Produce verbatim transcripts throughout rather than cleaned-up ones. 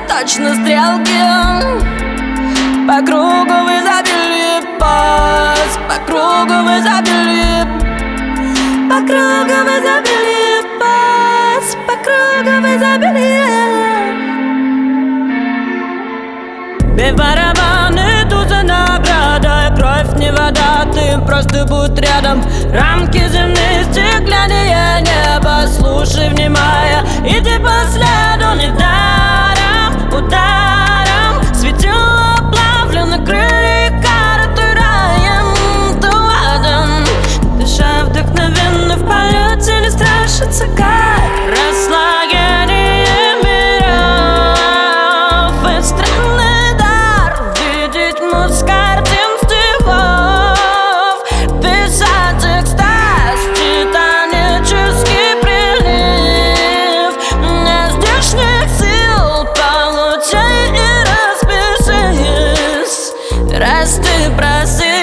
точно стрелки. По кругу вы забили пас, по кругу вы забили, по кругу вы забили пас, по кругу вы забили. Бей барабаны, тузы награда, кровь не вода, ты просто будь рядом. Рамки земные, стеклянные небо, слушай, внимая, иди по следу недаром, ударом светило плавлено крылья карты раем, ты ладен. Дыша вдохновенно в полете, не страшится кайф. Расслоение миров и странный дар видеть муз картин стихов, писать экстаз, титанический прилив нездешних сил, получай и распишись, раз ты просил.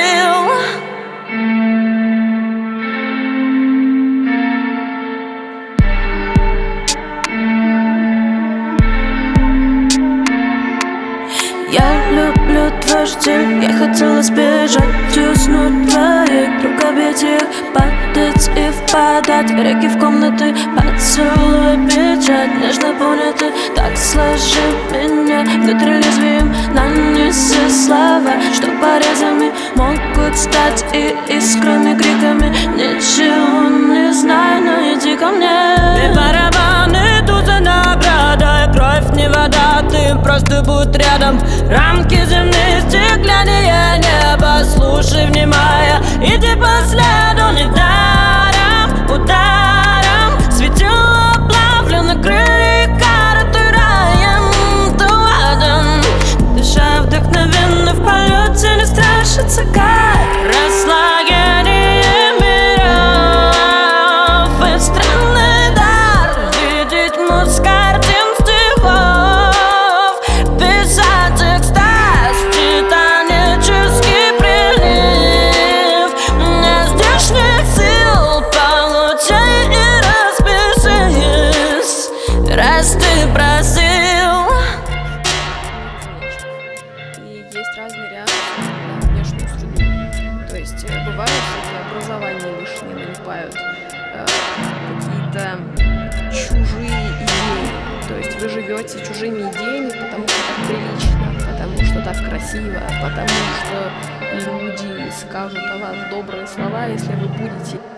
Я люблю твой стиль, я хотела сбежать и уснуть в твоих рукавицах, падать и впадать, реки в комнаты, поцелуй, печать, нежно поняты. Так сложи меня внутри лезвием, нанеси слова, что порезами могут стать и искрами, криками. Ничего не знаю, но иди ко мне. Бей барабаны, тузы награда, кровь не вода, ты просто будь рядом. Рамки земные, стеклянные небо, слушай, внимая, иди по следу недаром, ударом светило плавлено крылья карты раем, ты ладен. Дыша вдохновенно в полете, не страшится кайф. Расслоение миров и странный дар видеть муз картин стихов, писать экстаз, титанический прилив нездешних сил, получай и распишись, раз ты просил. И есть разные реакции на внешнюю среду. То есть э, бывают всякие образования лишние налипают, э, какие-то чужие идеи. То есть вы живете чужими идеями, потому что так прилично, потому что так красиво, потому что люди скажут о вас добрые слова, если вы будете